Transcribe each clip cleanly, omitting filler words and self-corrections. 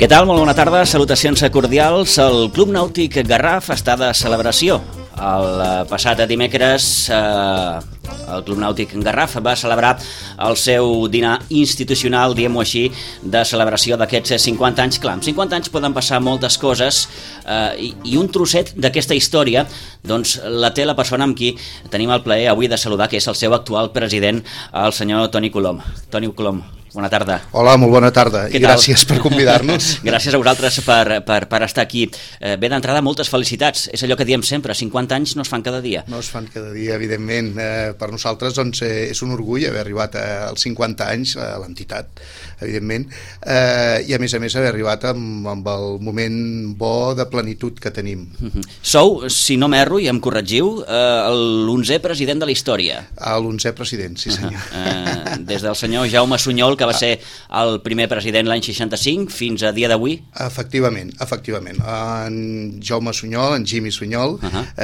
Què tal? Molt bona tarda, salutacions cordials. El Club Nàutic Garraf està de celebració. El passat dimecres el Club Nàutic Garraf va celebrar el seu dinar institucional, diguem-ho així, de celebració d'aquests 50 anys. Clar, amb 50 anys poden passar moltes coses i un trosset d'aquesta història doncs la té la persona amb qui tenim el plaer avui de saludar, que és el seu actual president, el senyor Toni Colom. Toni Colom, bona tarda. Hola, molt bona tarda i gràcies per convidar-nos. Gràcies a vosaltres per estar aquí. Bé, d'entrada, moltes felicitats. És allò que diem sempre, 50 anys no es fan cada dia. No es fan cada dia, evidentment. Per nosaltres doncs, és un orgull haver arribat als 50 anys a l'entitat, evidentment, i a més haver arribat amb el moment bo de plenitud que tenim. Sou, si no m'erro i em corregiu, l'11è president de la història. L'11è president, sí senyor. Des del senyor Jaume Sunyol, que va ser el primer president l'any 65, fins a dia d'avui? Efectivament. En Jaume Sunyol, en Jimmy Sunyol,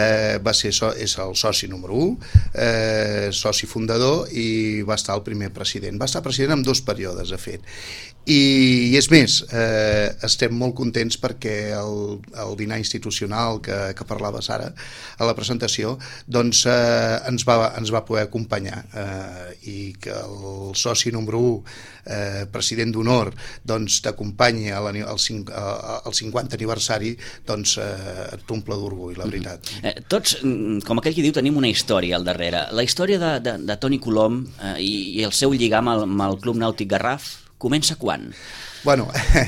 és el soci número 1, soci fundador, i va estar el primer president. Va estar president en 2 períodes, de fet. I és més, estem molt contents perquè el dinar institucional que parlaves ara a la presentació doncs ens va poder acompanyar i que el soci número 1, president d'honor, doncs t'acompanyi al 50 aniversari, doncs t'omple d'orgull, la veritat. Tots, com aquell qui diu, tenim una història al darrere. La història de Toni Colom i el seu lligam amb el Club Nàutic Garraf comença quan? Bueno,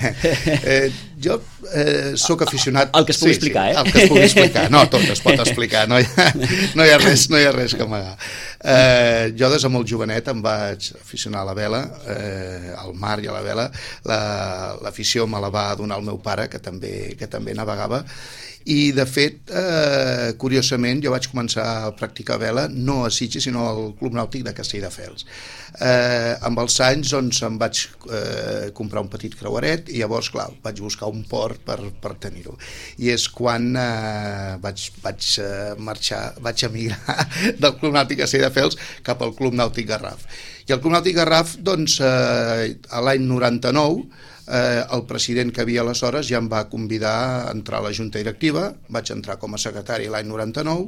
jo soc aficionat... El que es pugui explicar, El que es pugui explicar. No, tot es pot explicar, no hi ha res que amagar. Jo des de molt jovenet em vaig aficionar a la vela, al mar i a la vela. L'afició me la va donar el meu pare, que també navegava, i de fet, curiosament, jo vaig començar a practicar vela no a Sitges, sinó al Club Nàutic de Castelldefels. Amb els anys doncs, em vaig comprar un petit creueret i llavors, clar, vaig buscar un port per tenir-ho. I és quan vaig emigrar del Club Nàutic Castelldefels cap al Club Nàutic Garraf. I el Club Nàutic Garraf, doncs, a l'any 99, el president que havia aleshores ja em va convidar a entrar a la junta directiva, vaig entrar com a secretari l'any 99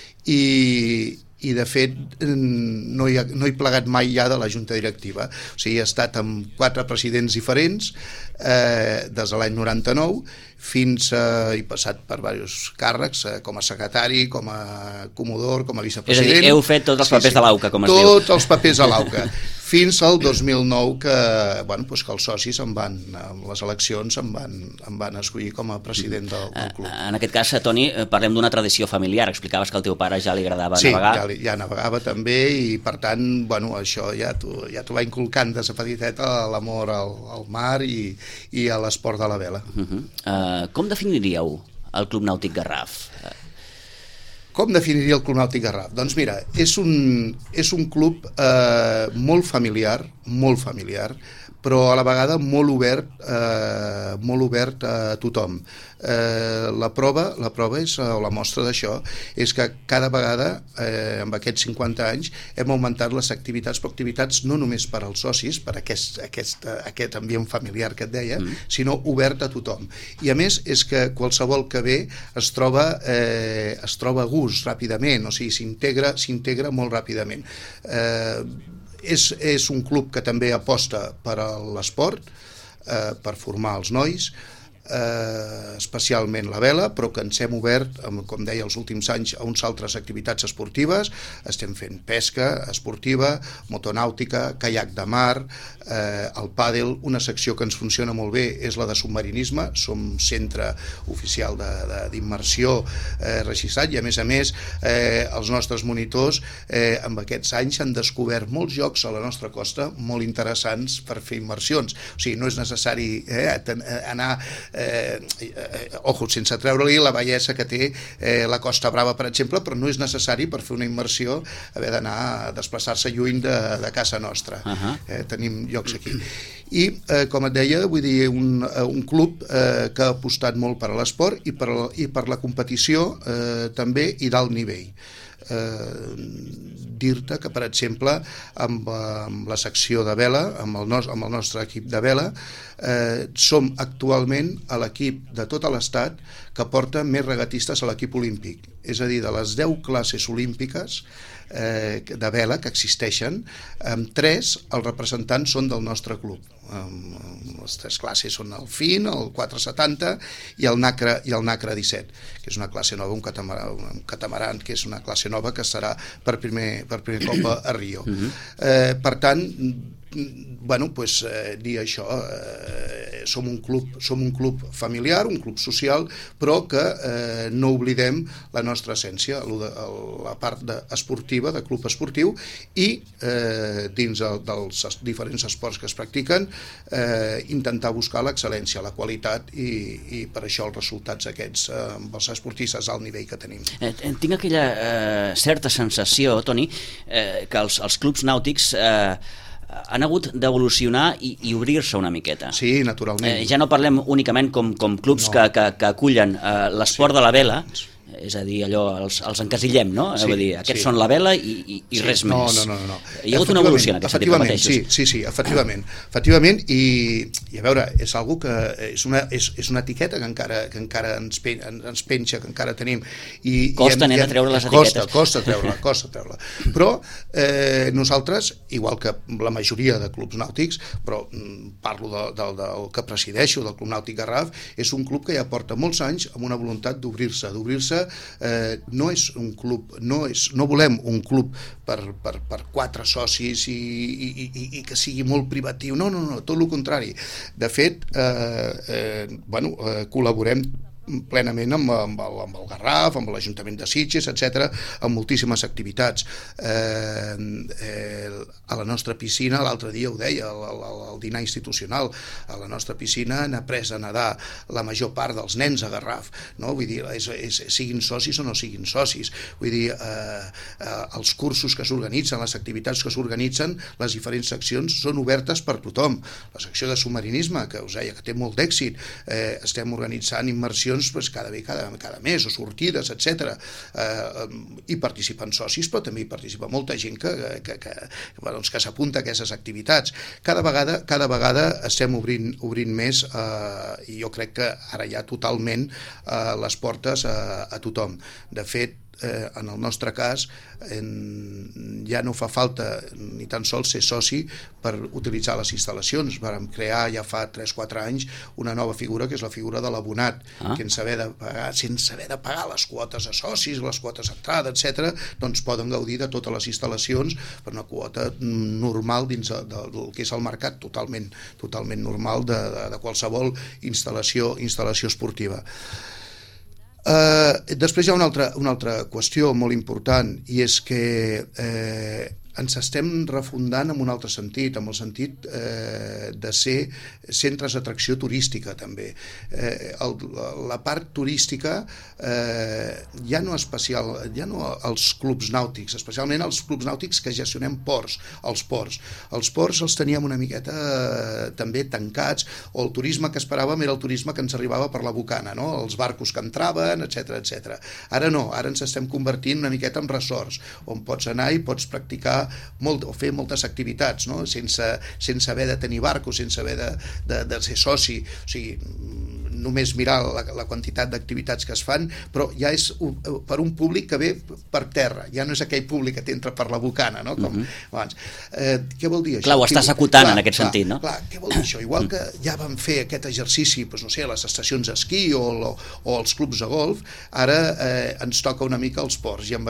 i de fet no he plegat mai ja de la junta directiva, o sigui, he estat amb 4 presidents diferents des de l'any 99 fins he passat per diversos càrrecs, com a secretari, com a comodor, com a vicepresident. És a dir, heu fet tots els papers de l'AUCA, com es diu. Tots els papers de l'AUCA, fins al 2009 que els socis amb les eleccions em van escollir com a president del club. En aquest cas, Toni, parlem d'una tradició familiar. Explicaves que al teu pare ja li agradava navegar. Sí, ja navegava també i per tant, això ja t'ho va inculcant des de petitet l'amor al mar i a l'esport de la vela. Com definiríeu el Club Nàutic Garraf? Com definiria el Club Nàutic Garraf? Doncs mira, és un club molt familiar, però a la vegada molt obert a tothom. La prova és, o la mostra d'això, és que cada vegada, amb aquests 50 anys, hem augmentat les activitats, però activitats no només per als socis, per aquest ambient familiar que et deia, sinó obert a tothom. I a més és que qualsevol que ve es troba a gust ràpidament, o sigui, s'integra molt ràpidament. És un club que també aposta per a l'esport, per formar els nois, especialment la vela, però que ens hem obert, com deia, els últims anys a uns altres activitats esportives. Estem fent pesca esportiva, motonàutica, caiac de mar, el pàdel. Una secció que ens funciona molt bé és la de submarinisme. Som centre oficial d'immersió registrat i a més els nostres monitors amb aquests anys han descobert molts llocs a la nostra costa molt interessants per fer immersions. O sigui, no és necessari anar sense treure-li la bellesa que té la Costa Brava, per exemple, però no és necessari per fer una immersió haver d'anar a desplaçar-se lluny de casa nostra. Tenim llocs aquí. I, com et deia, vull dir, un club que ha apostat molt per a l'esport i per la competició també i d'alt nivell. dir-te que, per exemple, amb la secció de vela, amb el nostre equip de vela, som actualment l'equip de tot l'estat que porta més regatistes a l'equip olímpic. És a dir, de les 10 classes olímpiques de vela que existeixen, amb 3 els representants són del nostre club. Les 3 classes són el FIN, el 470 i el NACRA 17, que és una classe nova, un catamaran, que és una classe nova que serà per primer cop a Rio. Per tant, dir això, som un club familiar, un club social, però que no oblidem la nostra essència, la part esportiva, de club esportiu, i dins dels diferents esports que es practiquen intentar buscar l'excel·lència, la qualitat, i per això els resultats aquests amb els esportistes al nivell que tenim. Tinc aquella certa sensació, Toni, que els clubs nàutics han hagut d'evolucionar i obrir-se una miqueta. Sí, naturalment. Ja no parlem únicament com clubs que acullen l'esport de la vela, és a dir, allò, els encasillem, no? Sí, vull dir, aquests són la vela i res més. No. Hi ha hagut una evolució en aquest sentit, repeteixos. Sí, efectivament, i a veure, és algo que és una etiqueta que encara ens penja, que encara tenim. Costa a treure les etiquetes. Costa treure-la. Però nosaltres, igual que la majoria de clubs nàutics, però parlo del que presideixo, del Club Nàutic Garraf, és un club que ja porta molts anys amb una voluntat d'obrir-se. No és un club, no volem un club per 4 socis i que sigui molt privatiu, no, tot el contrari. De fet, col·laborem plenament amb el Garraf, amb l'Ajuntament de Sitges, etc., amb moltíssimes activitats. A la nostra piscina, l'altre dia ho deia, al dinar institucional, a la nostra piscina han après a nedar la major part dels nens a Garraf, no? Vull dir, siguin socis o no siguin socis. Vull dir, els cursos que s'organitzen, les activitats que s'organitzen, les diferents seccions són obertes per tothom. La secció de submarinisme, que us deia que té molt d'èxit, estem organitzant immersions cada mes o sortides, etc. Hi participen socis, però també hi participa molta gent que s'apunta a aquestes activitats. Cada vegada estem obrint més, i jo crec que ara ja totalment les portes a tothom. De fet, en el nostre cas ja no fa falta ni tan sols ser soci per utilitzar les instal·lacions. Vam crear ja fa 3-4 anys una nova figura, que és la figura de l'abonat, que sense haver de pagar les quotes a socis, les quotes d'entrada, etc., doncs poden gaudir de totes les instal·lacions per una quota normal dins del que és el mercat, totalment normal de qualsevol instal·lació esportiva. Després hi ha una altra qüestió molt important, i és que ens estem refundant en un altre sentit, en el sentit de ser centres d'atracció turística també. La part turística ja no els clubs nàutics, especialment els clubs nàutics que gestionem ports. Els ports els teníem una miqueta també tancats, o el turisme que esperàvem era el turisme que ens arribava per la bocana, no? Els barcos que entraven, etc. Ara no, ara ens estem convertint una miqueta en resorts, on pots anar i pots practicar o fer moltes activitats, no? Sense haver de tenir barcos, sense haver de ser soci. O sigui, només mirar la quantitat d'activitats que es fan, però ja és per un públic que ve per terra, ja no és aquell públic que t'entra per la bocana, no? Com abans. Què vol dir això? Clar, ho estàs acotant en aquest sentit, no? Clar, què vol dir això? Igual que ja vam fer aquest exercici, no sé, a les estacions d'esquí o als clubs de golf, ara ens toca una mica els ports, i amb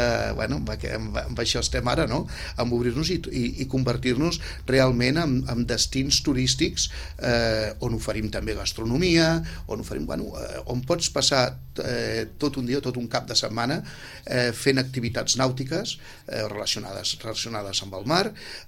això estem ara, no? Amb obrir-nos i convertir-nos realment en destins turístics on oferim també gastronomia, on pots passar tot un dia, tot un cap de setmana fent activitats nàutiques relacionades amb el mar,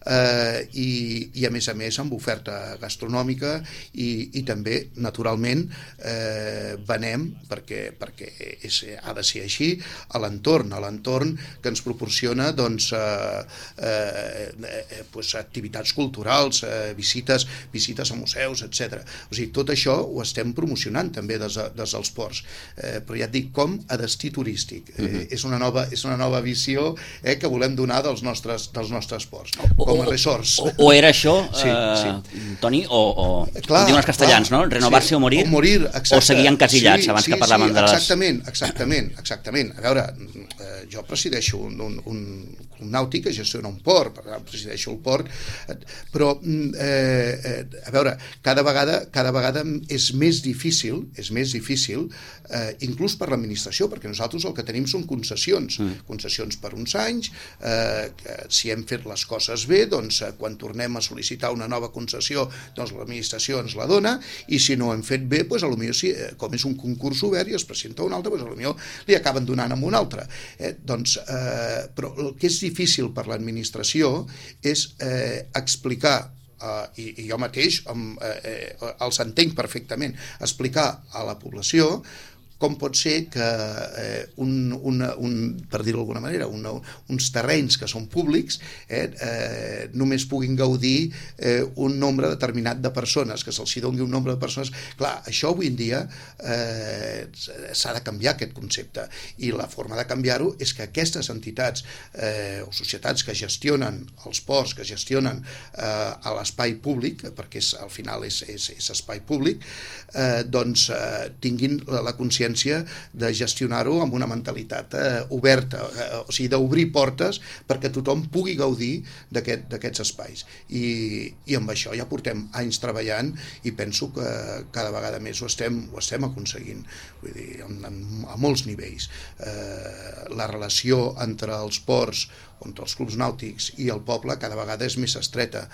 i a més amb oferta gastronòmica, i també naturalment venem, perquè ha de ser així, a l'entorn que ens proporciona activitats culturals, visites a museus, etc. O sigui, tot això ho estem promocionant també des dels ports, però ja et dic, com a destí turístic. És una nova visió que volem donar dels nostres ports, com a resorts. O era això, Toni, o diuen els castellans, no? Renovar-se o morir, o seguir encasillats, abans que parlàvem de les... Exactament. A veure, jo presideixo un nàutic que gestiona un port, per tant, presideixo el port, però, a veure, cada vegada és més difícil, inclús per l'administració, perquè nosaltres el que tenim són concessions per uns anys, si hem fet les coses bé, doncs quan tornem a sol·licitar una nova concessió, doncs l'administració ens la dona, i si no ho hem fet bé, doncs potser com és un concurs obert i es presenta un altre, doncs potser li acaben donant amb un altre. Però el que és difícil per l'administració és explicar, i jo mateix els entenc perfectament, explicar a la població com pot ser que per dir-ho d'alguna manera, uns terrenys que són públics només puguin gaudir un nombre determinat de persones, que se'ls doni un nombre de persones. Clar, això avui en dia s'ha de canviar aquest concepte, i la forma de canviar-ho és que aquestes entitats o societats que gestionen els ports, que gestionen a l'espai públic, perquè al final és espai públic, doncs tinguin la consciència de gestionar-ho amb una mentalitat oberta, o sigui, d'obrir portes perquè tothom pugui gaudir d'aquests espais. I amb això ja portem anys treballant, i penso que cada vegada més ho estem aconseguint, vull dir, a molts nivells. La relació entre els ports, entre els clubs nàutics i el poble cada vegada és més estreta.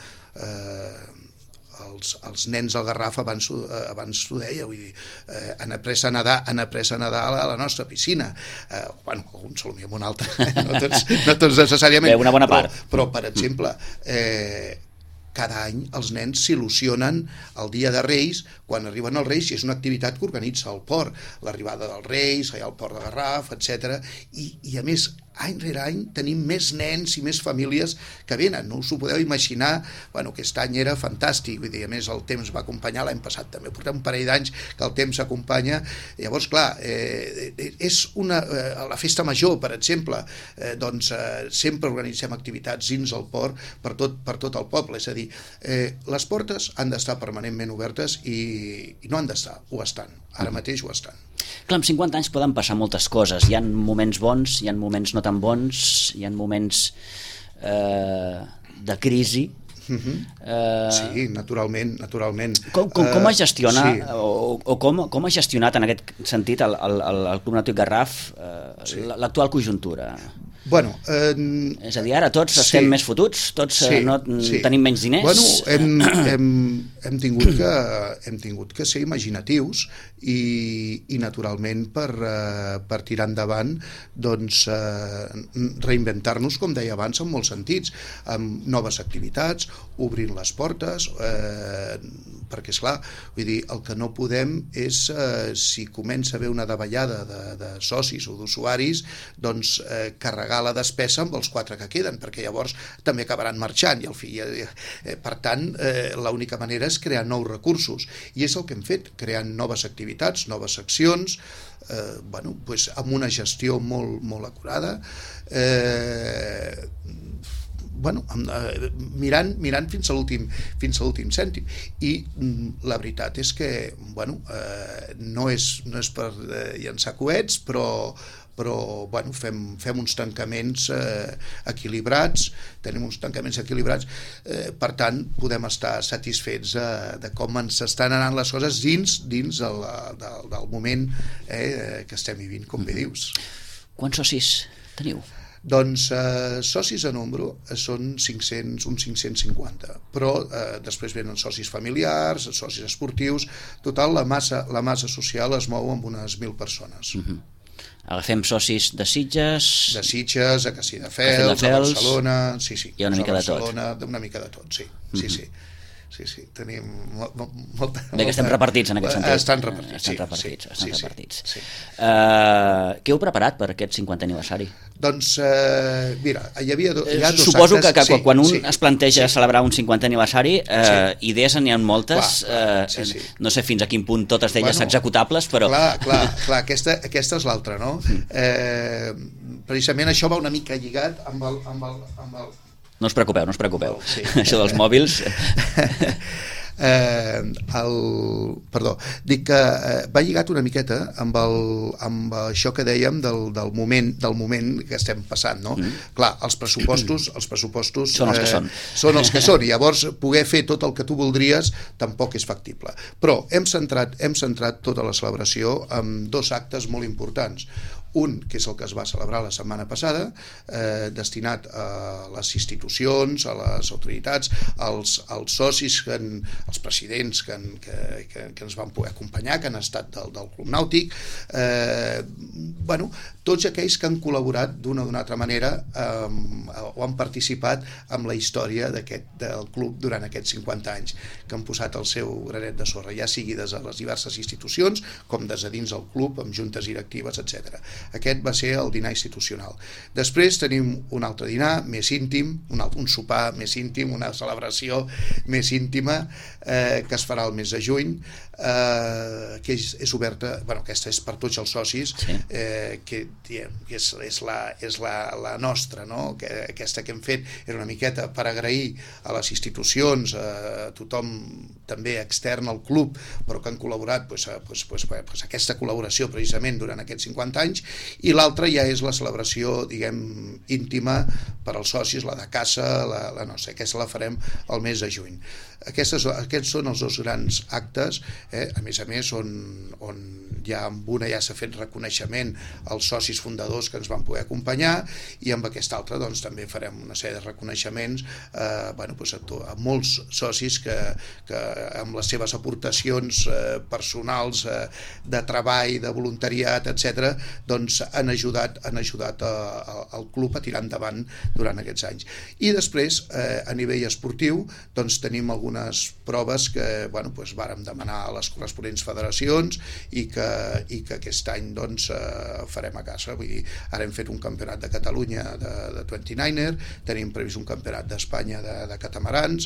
Els nens al Garraf abans t'ho deia, vull dir, han après a nedar a la nostra piscina, alguns potser amb un altre, no tots necessàriament, una bona part. Però per exemple, cada any els nens s'il·lusionen el dia de Reis, quan arriben els Reis, i és una activitat que organitza el port, l'arribada dels Reis, allà al port de Garraf, etc. I a més, any rere any tenim més nens i més famílies que venen, no us ho podeu imaginar. Aquest any era fantàstic, vull dir, a més el temps va acompanyar, l'any passat també, portem un parell d'anys que el temps s'acompanya. Llavors, clar, és la festa major, per exemple, doncs sempre organitzem activitats dins el port per tot el poble, és a dir, les portes han d'estar permanentment obertes i no han d'estar, ho estan, ara mateix ho estan. Clar, amb 50 anys poden passar moltes coses. Hi ha moments bons, hi ha moments no tan bons, hi ha moments de crisi. Sí, naturalment. Com es gestiona, o com ha gestionat en aquest sentit el Club Nàutic Garraf l'actual conjuntura? És a dir, ara tots estem més fotuts, tots tenim menys diners. Hem tingut que ser imaginatius i naturalment per tirar endavant, doncs reinventar-nos, com deia abans, en molts sentits, amb noves activitats, obrint les portes, perquè esclar, vull dir, el que no podem és, si comença a haver una davallada de socis o d'usuaris, doncs carregar la despesa amb els 4 que queden, perquè llavors també acabaran marxant, per tant l'única manera és crear nous recursos, i és el que hem fet, creant noves activitats, noves seccions, amb una gestió molt acurada, mirant fins a l'últim cèntim. I la veritat és que no és per llançar coets, però fem uns tancaments equilibrats, per tant podem estar satisfets de com ens estan anant les coses dins del moment que estem vivint, com bé dius. Quants socis teniu? Doncs socis a nombre són uns 550, però després venen socis familiars, socis esportius, total la massa social es mou amb unes 1.000 persones. Agafem socis de Sitges... De Sitges, a Castelldefels, a Barcelona... Sí, hi ha una mica de tot. Una mica de tot, sí. sí, tenim molta... Bé, que estem repartits en aquest sentit. Estan repartits, sí. Què heu preparat per aquest 50è aniversari? Doncs, mira, hi ha dos actes... Suposo que quan un es planteja celebrar un 50è aniversari, idees n'hi ha moltes, no sé fins a quin punt totes d'elles executables, però... Clar, aquesta és l'altra, no? Precisament això va una mica lligat amb el... No us preocupeu. Sí. Això dels mòbils... Perdó, dic que va lligat una miqueta amb això que dèiem del moment que estem passant, no? Clar, els pressupostos són els que són. Són els que són, i llavors poder fer tot el que tu voldries tampoc és factible. Però hem centrat tota la celebració en dos actes molt importants. Un, que és el que es va celebrar la setmana passada, destinat a les institucions, a les autoritats, als socis, als presidents que ens van poder acompanyar, que han estat del Club Nàutic, tots aquells que han col·laborat d'una o d'una altra manera o han participat en la història del club durant aquests 50 anys, que han posat el seu granet de sorra, ja sigui des de les diverses institucions com des de dins del club, amb juntes directives, etc. Aquest va ser el dinar institucional. Després tenim un altre dinar més íntim, un sopar més íntim, una celebració més íntima que es farà el mes de juny, que és oberta, aquesta és per tots els socis, que és la nostra, no? Aquesta que hem fet era una miqueta per agrair a les institucions, a tothom també extern al club, però que han col·laborat aquesta col·laboració precisament durant aquests 50 anys, i l'altra ja és la celebració, diguem, íntima per als socis, la de casa, la nostra. Aquesta la farem el mes de juny. Aquests són els dos grans actes, a més, on ja amb una ja s'ha fet reconeixement als socis fundadors que ens van poder acompanyar, i amb aquesta altra doncs també farem una sèrie de reconeixements a molts socis que amb les seves aportacions personals, de treball, de voluntariat, etc., doncs han ajudat al club a tirar endavant durant aquests anys. I després, a nivell esportiu, doncs tenim algunes proves que vàrem demanar a les corresponents federacions i que aquest any doncs farem a casa. Vull dir, ara hem fet un campionat de Catalunya de 29er, tenim previst un campionat d'Espanya de catamarans,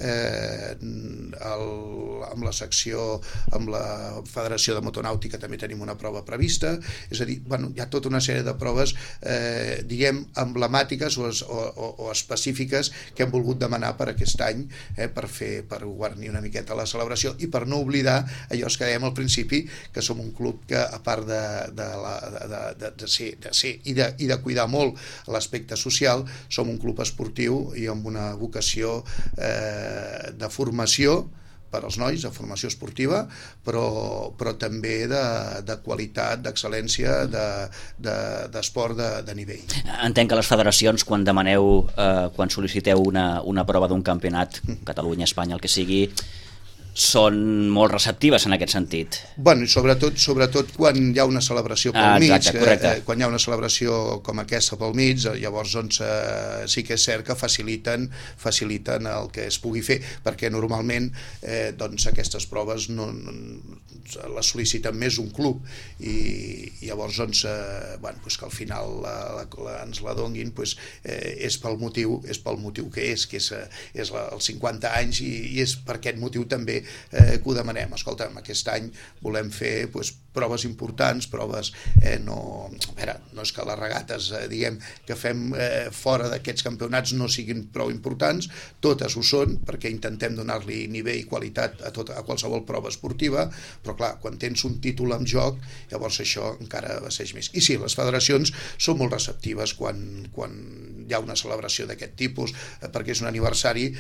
amb la secció, amb la Federació de Motonàutica també tenim una prova prevista. És a dir, hi ha tota una sèrie de proves diguem emblemàtiques o específiques que hem volgut demanar per aquest any, per guarnir una miqueta la celebració i per no oblidar allò que dèiem al principi, que som un club que, a part de ser i de cuidar molt l'aspecte social, som un club esportiu i amb una vocació de formació per als nois, de formació esportiva, però també de qualitat, d'excel·lència, d'esport de nivell. Entenc que les federacions, quan demaneu, quan sol·liciteu una prova d'un campionat, Catalunya, Espanya, el que sigui, són molt receptives en aquest sentit. Bueno, sobretot quan hi ha una celebració pel mig, quan hi ha una celebració com aquesta pel mig, llavors doncs, sí que és cert que faciliten el que es pugui fer, perquè normalment doncs, aquestes proves les sol·liciten més un club, i llavors doncs, que al final ens la donguin és pel motiu que és els 50 anys, i és per aquest motiu també que ho demanem. Escolta'm, aquest any volem fer proves importants, proves no és que les regates diguem que fem fora d'aquests campionats no siguin prou importants, totes ho són, perquè intentem donar-li nivell i qualitat a qualsevol prova esportiva, però clar, quan tens un títol en joc, llavors això encara vesseix més. I sí, les federacions són molt receptives quan hi ha una celebració d'aquest tipus, perquè és un aniversari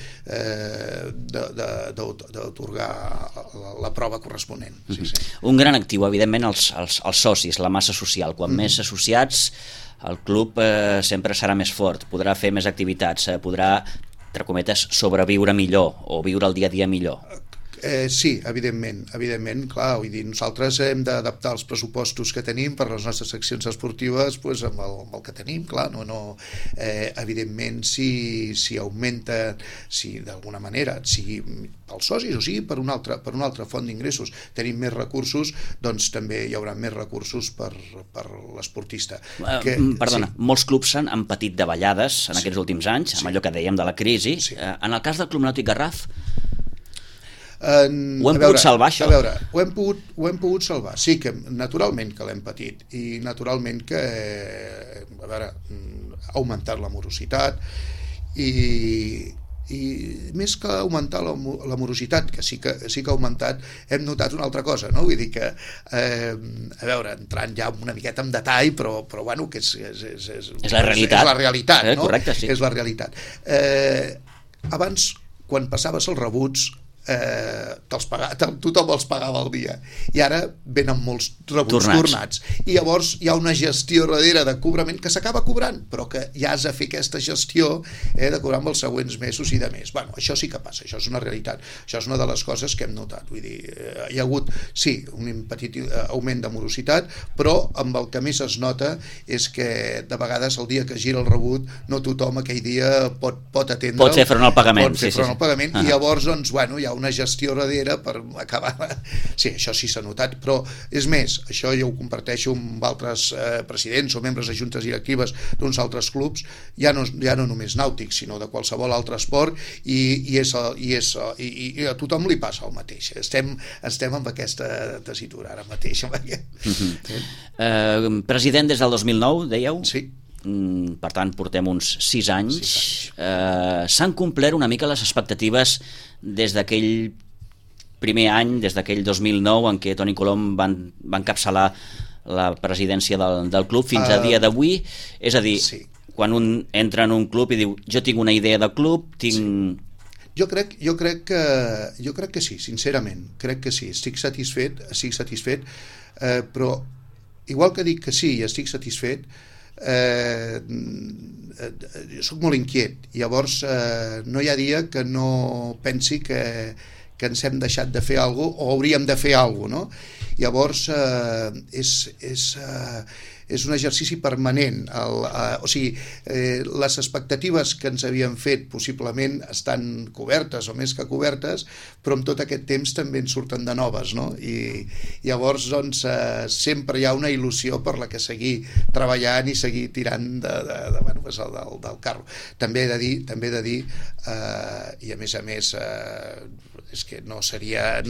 d'atorgar la prova corresponent. Un gran actiu, evidentment, els socis, la massa social. Quan més associats, el club sempre serà més fort, podrà fer més activitats, podrà, entre cometes, sobreviure millor o viure el dia a dia millor. Sí, evidentment, clar, vull dir, nosaltres hem d'adaptar els pressupostos que tenim per les nostres seccions esportives doncs, amb el que tenim, clar, evidentment si augmenta, si d'alguna manera, sigui pels socis o sigui per una altra font d'ingressos, tenim més recursos, doncs també hi haurà més recursos per l'esportista. Perdona, molts clubs han patit davallades en aquests últims anys, amb allò que dèiem de la crisi. En el cas del Club Nàutic Garraf, ho hem pogut salvar, això? A veure, ho hem pogut salvar. Sí, que naturalment que l'hem patit i naturalment que ha augmentat la morositat i més que augmentar la morositat, que sí que ha augmentat, hem notat una altra cosa, no? Vull dir que, a veure, entrant ja una miqueta en detall, però bueno, que és la realitat. És la realitat, no? Correcte, sí. És la realitat. Abans, quan passaves els rebuts, tothom els pagava al dia, i ara venen molts rebuts tornats, i llavors hi ha una gestió darrere de cobrament que s'acaba cobrant, però que ja has de fer aquesta gestió de cobrar amb els següents mesos i de més. Bueno, això sí que passa, això és una realitat, això és una de les coses que hem notat. Vull dir, hi ha hagut, sí, un petit augment de morositat, però amb el que més es nota és que de vegades el dia que gira el rebut no tothom aquell dia pot atendre'l, pot fer front al pagament, i llavors, doncs, bueno, hi ha una gestió darrere per acabar. Sí, això sí s'ha notat, però és més, això jo ho comparteixo amb altres presidents o membres de juntes directives d'uns altres clubs, ja no només nàutic, sinó de qualsevol altre esport, i a tothom li passa el mateix. Estem amb aquesta tessitura ara mateix. President des del 2009, dèieu? Sí. Per tant, portem uns 6 anys. S'han complert una mica les expectatives des d'aquell primer any, des d'aquell 2009 en què Toni Colom va encapçalar la presidència del club fins a dia d'avui? És a dir, quan un entra en un club i diu jo tinc una idea de club, tinc... Jo crec que sí, sincerament, crec que sí, estic satisfet, però igual que dic que sí i estic satisfet, soc molt inquiet. Llavors no hi ha dia que no pensi que ens hem deixat de fer alguna cosa o hauríem de fer alguna cosa, no? Llavors és un exercici permanent. O sigui, les expectatives que ens havien fet possiblement estan cobertes o més que cobertes, però en tot aquest temps també en surten de noves, no? I llavors doncs, sempre hi ha una il·lusió per la que seguir treballant i seguir tirant del carro. També he de dir i a més és que no seria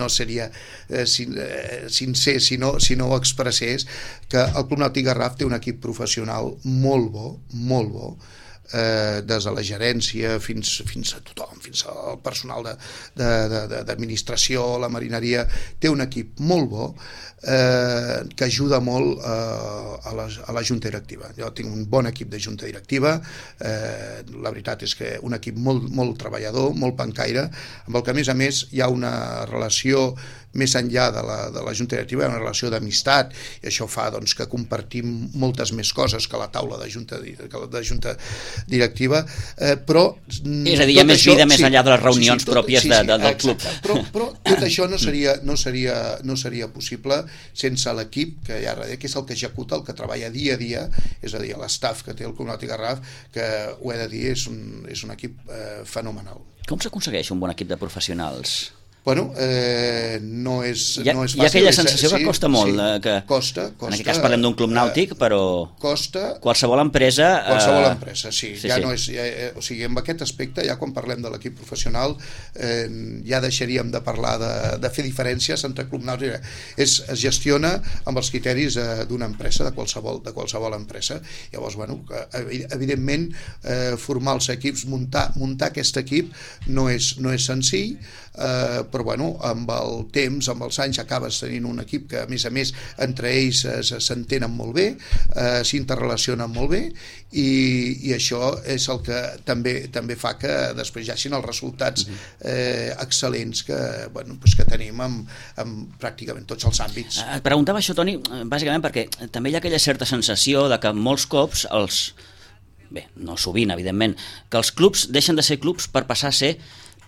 sincer si no ho expressés, que el Club Nàutic Garraf té un equip professional molt bo, des de la gerència fins a tothom, fins al personal d'administració, la marineria. Té un equip molt bo que ajuda molt a la junta directiva. Jo tinc un bon equip de junta directiva, la veritat és que un equip molt treballador, molt pencaire, amb el que a més hi ha una relació més enllà de la junta directiva, hi ha una relació d'amistat, i això fa doncs, que compartim moltes més coses que la taula de junta directiva, però... És a dir, hi ha més vida més enllà de les reunions pròpies del club. Però tot això no seria possible sense l'equip que hi ha darrere, que és el que executa, el que treballa dia a dia, és a dir, l'estaf que té el Club Nàutic Garraf, que ho he de dir, és un equip fenomenal. Com s'aconsegueix un bon equip de professionals? Bueno, no és fàcil. Hi ha aquella sensació que costa molt. Costa. En aquest cas parlem d'un club nàutic, però costa. Qualsevol empresa, sí. Ja no és, o sigui, en aquest aspecte, ja quan parlem de l'equip professional, ja deixaríem de parlar de fer diferències entre club nàutic. Es gestiona amb els criteris d'una empresa, de qualsevol empresa. Llavors, bueno, evidentment, formar els equips, muntar aquest equip no és senzill, però bueno, amb el temps, amb els anys, acabes tenint un equip que a més entre ells s'entenen molt bé, s'interrelacionen molt bé, i això és el que també fa que després hi hagin els resultats excel·lents que tenim en pràcticament tots els àmbits. Et preguntava això, Toni, bàsicament perquè també hi ha aquella certa sensació de que molts cops no sovint, evidentment, que els clubs deixen de ser clubs per passar a ser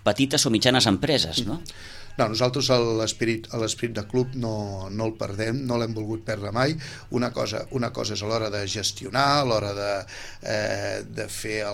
petites o mitjanes empreses, no? No, nosaltres l'esperit de club no el perdem, no l'hem volgut perdre mai. Una cosa és a l'hora de gestionar, a l'hora de fer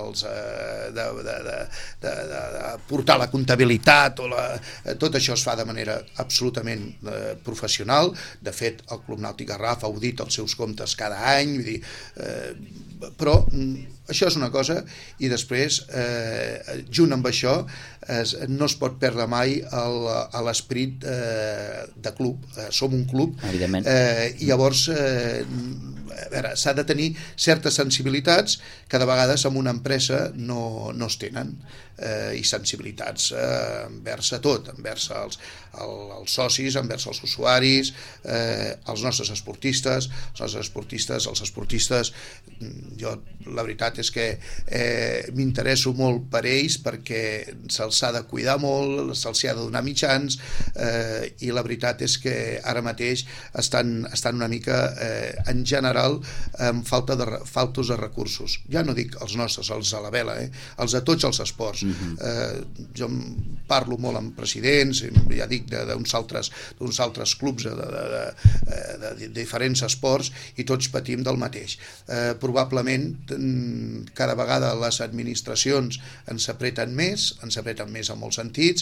de portar la comptabilitat, tot això es fa de manera absolutament professional. De fet, el Club Nàutic Garraf audita els seus comptes cada any, vull dir, però això és una cosa, i després, junt amb això, no es pot perdre mai l'esperit de club. Som un club, i llavors s'ha de tenir certes sensibilitats que de vegades en una empresa no es tenen, i sensibilitats envers a tot, envers els socis, envers els usuaris, els nostres esportistes. Els esportistes, jo la veritat és que m'interesso molt per ells, perquè se'ls ha de cuidar molt, se'ls ha de donar mitjans, i la veritat és que ara mateix estan una mica, en general, amb faltos de recursos. Ja no dic els nostres, els de la vela, els de tots els esports. Jo parlo molt amb presidents, ja dic, d'uns altres clubs de diferents esports, i tots patim del mateix. Probablement cada vegada les administracions ens apreten més en molts sentits,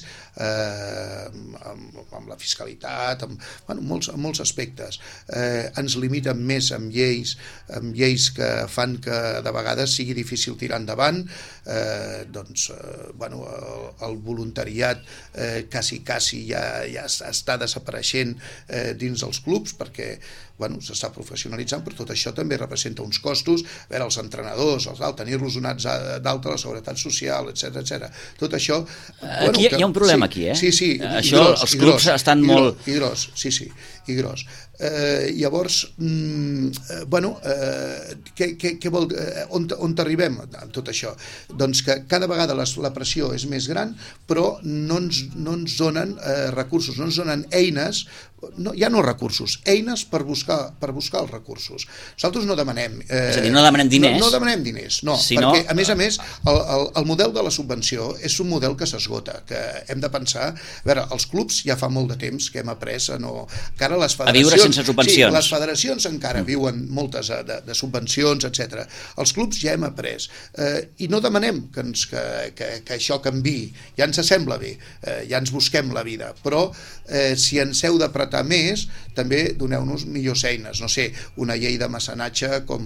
amb la fiscalitat, en molts aspectes. Ens limiten més amb lleis que fan que de vegades sigui difícil tirar endavant. El voluntariat quasi ja està desapareixent dins dels clubs, perquè s'està professionalitzant, però tot això també representa uns costos. A veure, els entrenadors, tenir-los donats d'alta a la Seguretat Social, etc. Tot això... Aquí hi ha un problema, aquí, eh? Sí, això, els clubs estan molt... I gros, sí, i gros. Llavors, què vol... On arribem amb tot això? Doncs que cada vegada la pressió és més gran, però no ens donen recursos, no ens donen eines, ja no recursos, eines per buscar els recursos. Nosaltres no demanem... És a dir, no demanem diners? No demanem diners, no, perquè a més, el model de la subvenció és un model que s'esgota, que hem de pensar... A veure, els clubs ja fa molt de temps que hem après encara les federacions... A viure sense subvencions. Sí, les federacions encara viuen moltes de subvencions, etc. Els clubs ja hem après. I no demanem que això canviï, ja ens sembla bé, ja ens busquem la vida, però si ens heu d'apretar més, també doneu-nos millors eines, no sé, una llei de mecenatge com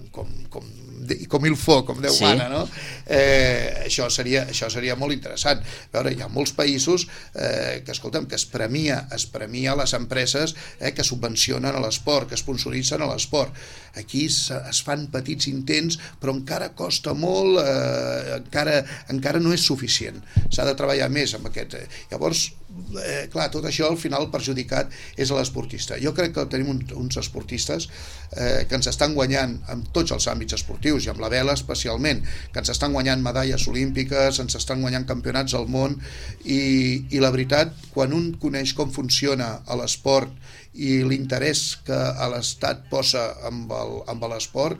il faut, com Déu mana, no? Això seria molt interessant. A veure, hi ha molts països que es premia les empreses que subvencionen a l'esport, que sponsoritzen a l'esport. Aquí es fan petits intents, però encara costa molt, encara no és suficient. S'ha de treballar més amb aquest. Llavors, clar, tot això al final perjudicat és a l'esportista. Jo crec que tenim uns esportistes que ens estan guanyant en tots els àmbits esportius, i amb la vela especialment, que ens estan guanyant medalles olímpiques, ens estan guanyant campionats al món, i la veritat, quan un coneix com funciona l'esport i l'interès que l'Estat posa amb l'esport,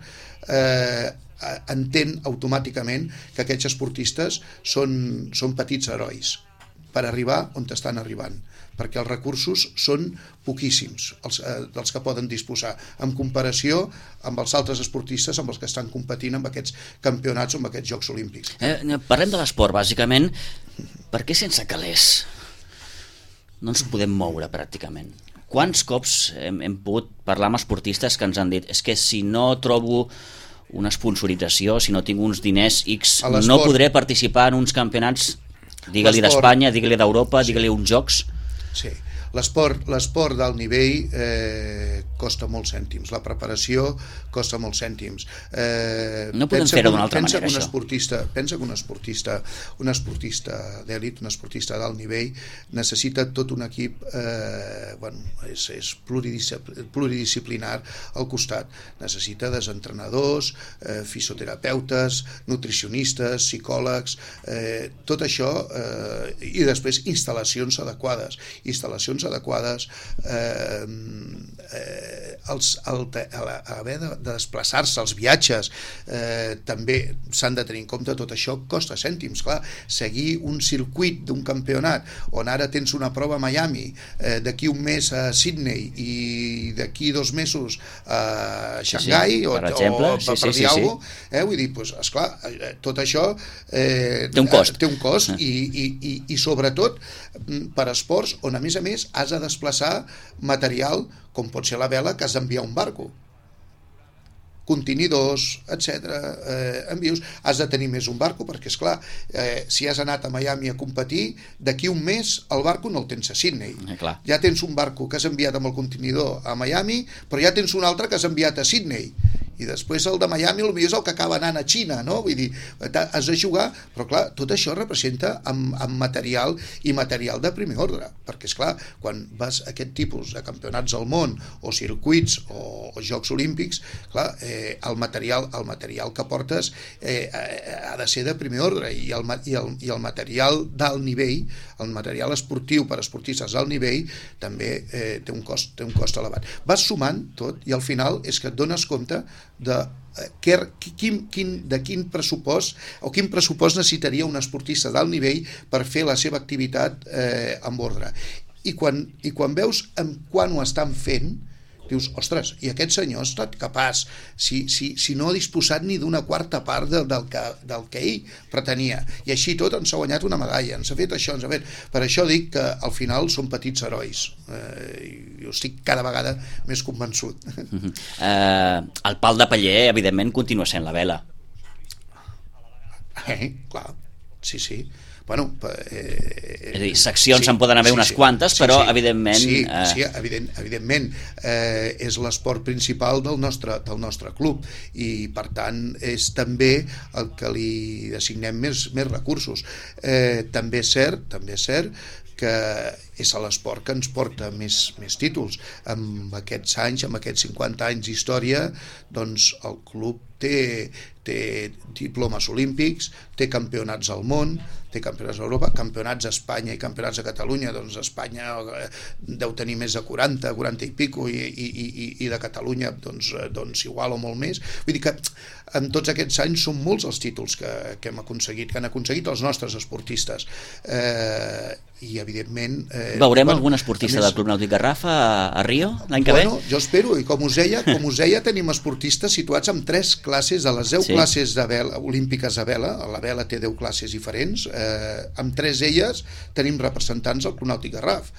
entén automàticament que aquests esportistes són petits herois per arribar on estan arribant, perquè els recursos són poquíssims dels que poden disposar en comparació amb els altres esportistes amb els que estan competint amb aquests campionats o amb aquests Jocs Olímpics. Parlem de l'esport, bàsicament. Per què sense calés no ens podem moure pràcticament? Quants cops hem pogut parlar amb esportistes que ens han dit és que si no trobo una sponsorització, si no tinc uns diners X, no podré participar en uns campionats, digue-li d'Espanya, digue-li d'Europa, digue-li uns jocs? Sí, l'esport d'alt nivell costa molts cèntims, la preparació costa molts cèntims. No podem fer-ho d'una altra manera, això. Pensa que un esportista d'èlit, un esportista d'alt nivell, necessita tot un equip, és pluridisciplinar al costat. Necessita desentrenadors, fisioterapeutes, nutricionistes, psicòlegs, tot això, i després instal·lacions adequades, haver de desplaçar-se, els viatges, també s'han de tenir en compte, tot això costa cèntims, clar, seguir un circuit d'un campionat on ara tens una prova a Miami, d'aquí un mes a Sydney i d'aquí 2 mesos a Xangai, per exemple, per dir alguna cosa, vull dir, doncs, esclar, tot això té un cost i sobretot per esports on a més has de desplaçar material com pot ser la vela, que has d'enviar un barco, contenidors, etc. Envius, has de tenir més un barco perquè, esclar, si has anat a Miami a competir, d'aquí un mes el barco no el tens a Sydney. Ja tens un barco que has enviat amb el contenidor a Miami, però ja tens un altre que has enviat a Sydney, i després el de Miami potser és el que acaba anant a Xina, no? Vull dir, has de jugar, però clar, tot això representa amb material i material de primer ordre, perquè esclar, quan vas a aquest tipus de campionats al món o circuits o Jocs Olímpics, clar, el material que portes ha de ser de primer ordre, i el material d'alt nivell, el material esportiu per a esportistes d'alt nivell també té un cost elevat. Vas sumant tot i al final és que et dones compte de quin pressupost o quin pressupost necessitaria un esportista d'alt nivell per fer la seva activitat amb ordre. I quan veus en quan ho estan fent, dius, ostres, i aquest senyor ha estat capaç, si no ha disposat ni d'una quarta part del que ell pretenia, i així tot ens ha guanyat una medalla, ens ha fet això, ens ha fet... Per això dic que al final són petits herois, jo estic cada vegada més convençut. El pal de paller, evidentment, continua sent la vela. Clar, sí. Bueno, és a dir, seccions en poden haver unes quantes, però evidentment... Sí, evidentment és l'esport principal del nostre club, i per tant és també el que li designem més recursos. També és cert que és l'esport que ens porta més títols. Amb aquests anys, amb aquests 50 anys d'història, doncs el club té diplomes olímpics, té campionats al món, té campionats a Europa, campionats a Espanya i campionats a Catalunya. Doncs Espanya deu tenir més de 40 i pico, i de Catalunya doncs igual o molt més. Vull dir que en tots aquests anys són molts els títols que hem aconseguit, que han aconseguit els nostres esportistes, i evidentment... Veurem algun esportista del Club Nàutic Garraf a Rio l'any que ve? Bueno, jo espero, i com us deia, tenim esportistes situats en 3 classes de les 10 classes de vela, olímpiques de vela. La vela té 10 classes diferents, amb 3 d'elles tenim representants al Club Nàutic Garraf.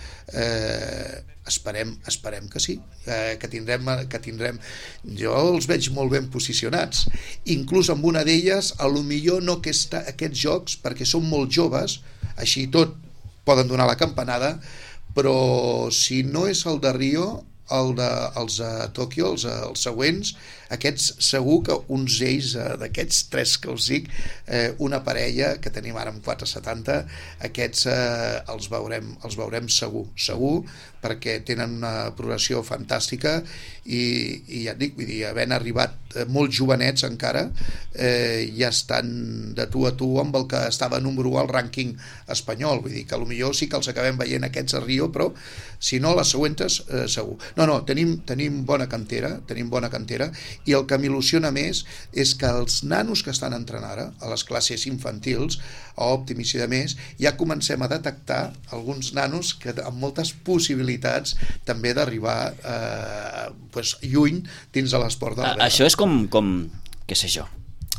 Esperem que sí, que tindrem. Jo els veig molt ben posicionats, inclús amb una d'elles potser no aquests jocs, perquè són molt joves, així tot poden donar la campanada, però si no és el de Rio, els de Tòquio, els següents, aquests segur que uns d'ells, d'aquests 3 que us dic, una parella que tenim ara amb 4,70, aquests els veurem segur, perquè tenen una progressió fantàstica, i ja et dic, vull dir, havent arribat molt jovenets encara, ja estan de tu a tu amb el que estava número 1 al rànquing espanyol. Vull dir que potser sí que els acabem veient aquests a Rio, però si no, les següents segur. No, tenim bona cantera, i el que m'il·lusiona més és que els nanos que estan entrant ara a les classes infantils, a Òptimis i de més, ja comencem a detectar alguns nanos que amb moltes possibilitats també d'arribar lluny dins de l'esport de la vela. Això és com què sé jo,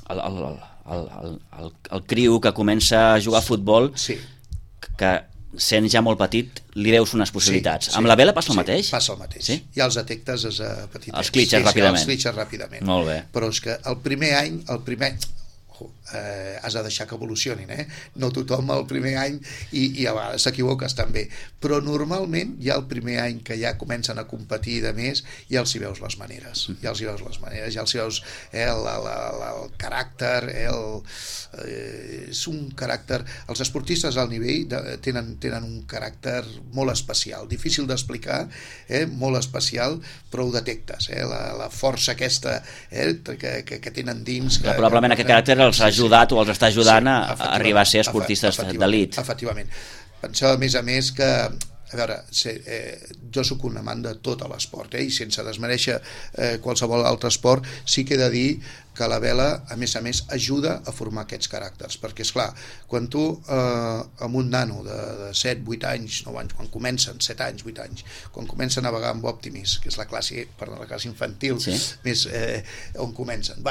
el criu que comença a jugar a futbol, que sent ja molt petit, li veus unes possibilitats. Amb la vela passa el mateix? Passa el mateix. Ja els detectes petitets. Els clitxes ràpidament. Els clitxes ràpidament. Molt bé. Però és que el primer any, has de deixar que evolucionin, no tothom el primer any, i a vegades s'equivoques també, però normalment ja el primer any que ja comencen a competir de més, ja els hi veus les maneres, ja els hi veus el caràcter, és un caràcter, els esportistes al nivell tenen un caràcter molt especial, difícil d'explicar, molt especial, però ho detectes, la força aquesta que tenen dins. Probablement aquest caràcter els ha ajudat o els està ajudant a arribar a ser esportistes d'elit. Efectivament. Penseu, a més, que a veure, jo sóc un amant de tot l'esport, i sense desmereixer qualsevol altre esport, sí que he de dir que la vela, a més, ajuda a formar aquests caràcters, perquè, esclar, quan tu, amb un nano de 7, 8 anys, 9 anys, quan comencen, 7 anys, 8 anys, quan comencen a navegar amb Optimis, que és la classe infantil, més on comencen,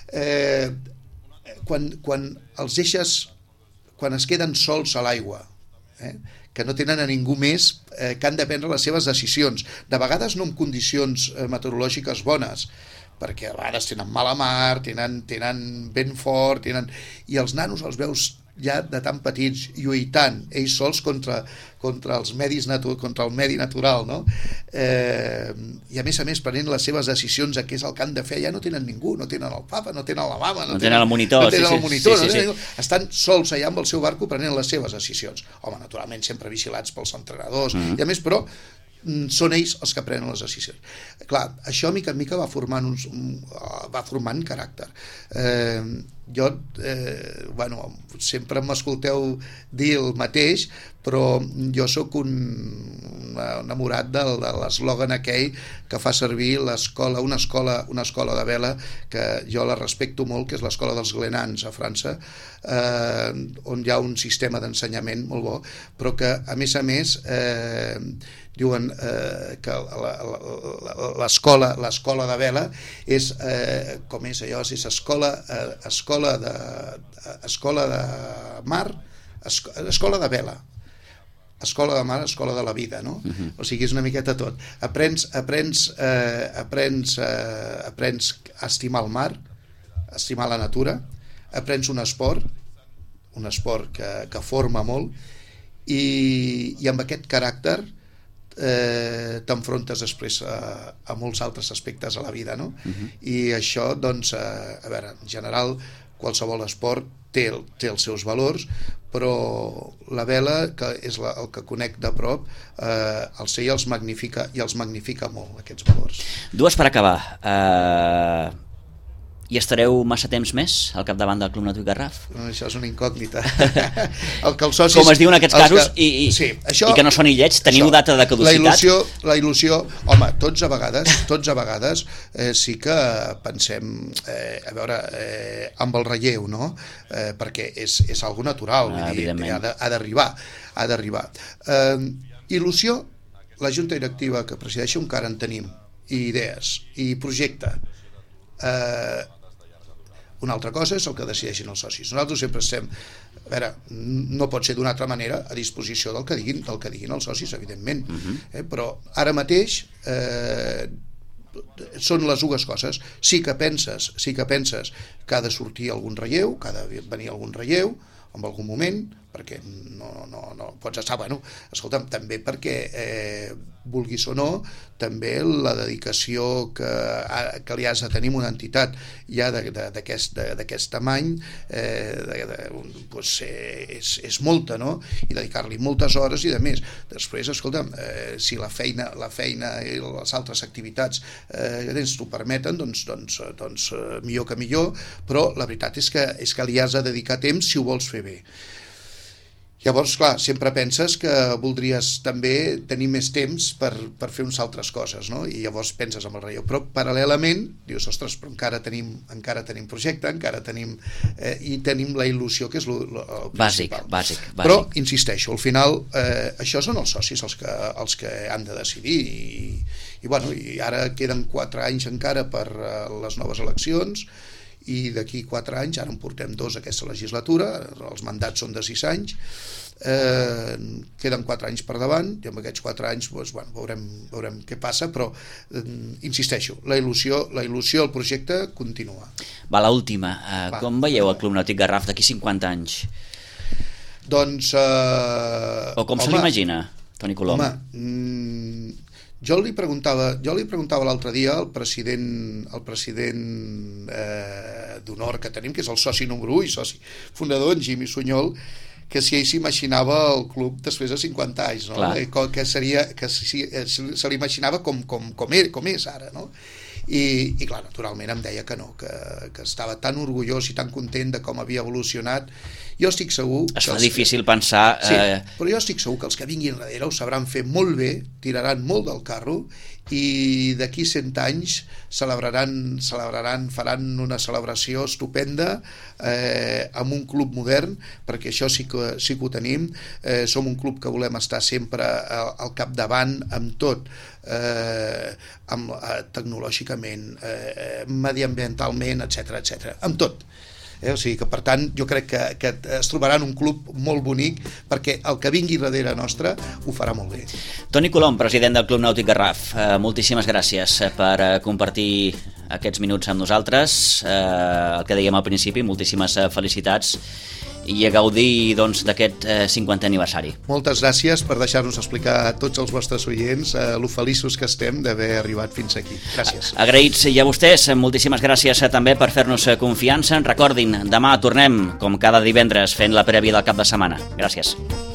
quan els deixes, quan es queden sols a l'aigua, que no tenen a ningú més, que han de prendre les seves decisions, de vegades no en condicions meteorològiques bones, perquè a vegades tenen mala mar, tenen vent fort, i els nanos els veus ja de tan petits lluitant ells sols contra el medi natural, no? I a més prenent les seves decisions a què és el que han de fer. Ja no tenen ningú, no tenen el papa, no tenen la mama, no tenen el monitor, estan sols allà amb el seu barco prenent les seves decisions. Home, naturalment sempre vigilats pels entrenadors, i a més, però són ells els que prenen les decisions. Clar, això mica en mica va formant caràcter. Jo, sempre m'escolteu dir el mateix, però jo sóc un enamorat de l'eslògan aquell que fa servir una escola de vela que jo la respecto molt, que és l'escola dels Glenans a França, on hi ha un sistema d'ensenyament molt bo, però que a més diuen que l'escola de vela és com és allò, és escola de mar, escola de vela, escola de mar, escola de la vida, no? O sigui, és una miqueta tot. Aprens a estimar el mar, a estimar la natura, aprens un esport que forma molt, i amb aquest caràcter t'enfrontes després a molts altres aspectes a la vida, no? I això, doncs, a veure, en general qualsevol esport té els seus valors, però la vela, que és el que conec de prop, els sé i els magnifica molt, aquests valors. Dues per acabar. I estareu massa temps més al capdavant del Club Nàutic Garraf? Això és una incògnita. Com es diu en aquests casos, i que no són illets, teniu data de caducitat? La il·lusió, home, tots a vegades sí que pensem, a veure, amb el relleu, no? Perquè és algo natural, ha d'arribar. Il·lusió, la junta directiva que presideixo encara en tenim, i idees, i projecte. Una altra cosa és el que decideixin els socis. Nosaltres sempre estem, a veure, no pot ser d'una altra manera, a disposició del que diguin els socis, evidentment, però ara mateix són les dues coses. Sí que penses que ha de sortir algun relleu, que ha de venir algun relleu en algun moment, perquè no pots estar, escolta'm, també perquè vulguis o no, també la dedicació que li has de tenir una entitat ja d'aquest tamany és molta, no? I dedicar-li moltes hores i de més. Després, escolta'm, si la feina i les altres activitats t'ho permeten, doncs millor que millor, però la veritat és que li has de dedicar temps si ho vols fer bé. Llavors, clar, sempre penses que voldries també tenir més temps per fer unes altres coses, no? I llavors penses en el relleu. Però paral·lelament dius, ostres, però encara tenim projecte, i tenim la il·lusió, que és el principal. Bàsic. Però, insisteixo, al final això són els socis els que han de decidir, i ara queden 4 anys encara per les noves eleccions, i d'aquí 4 anys, ara en portem 2 aquesta legislatura, els mandats són de 6 anys, queden 4 anys per davant, i amb aquests 4 anys veurem què passa, però insisteixo, la il·lusió, el projecte continua. Va, l'última. Com veieu el Club Nàutic Garraf d'aquí 50 anys? Doncs... O com se l'imagina, Toni Colom? Home, jo li preguntava l'altre dia al president d'honor que tenim, que és el soci número 1 i soci fundador, en Jimmy Sunyol, que si ell s'imaginava el club després de 50 anys, no? Que se l'imaginava com és ara, no? I clar, naturalment em deia que no, que estava tan orgullós i tan content de com havia evolucionat, Jo estic segur... Es fa difícil pensar... Sí, però jo estic segur que els que vinguin darrere ho sabran fer molt bé, tiraran molt del carro, i d'aquí 100 anys faran una celebració estupenda amb un club modern, perquè això sí que ho tenim. Som un club que volem estar sempre al capdavant amb tot, tecnològicament, mediambientalment, etc, amb tot. O sigui que, per tant, jo crec que es trobaran un club molt bonic, perquè el que vingui darrere nostre ho farà molt bé. Toni Colom, president del Club Nàutic Garraf, moltíssimes gràcies per compartir aquests minuts amb nosaltres. El que dèiem al principi, moltíssimes felicitats i a gaudir d'aquest 50è aniversari. Moltes gràcies per deixar-nos explicar a tots els vostres oients lo feliços que estem d'haver arribat fins aquí. Gràcies. Agraïts i a vostès, moltíssimes gràcies també per fer-nos confiança. Recordin, demà tornem, com cada divendres, fent la prèvia del cap de setmana. Gràcies.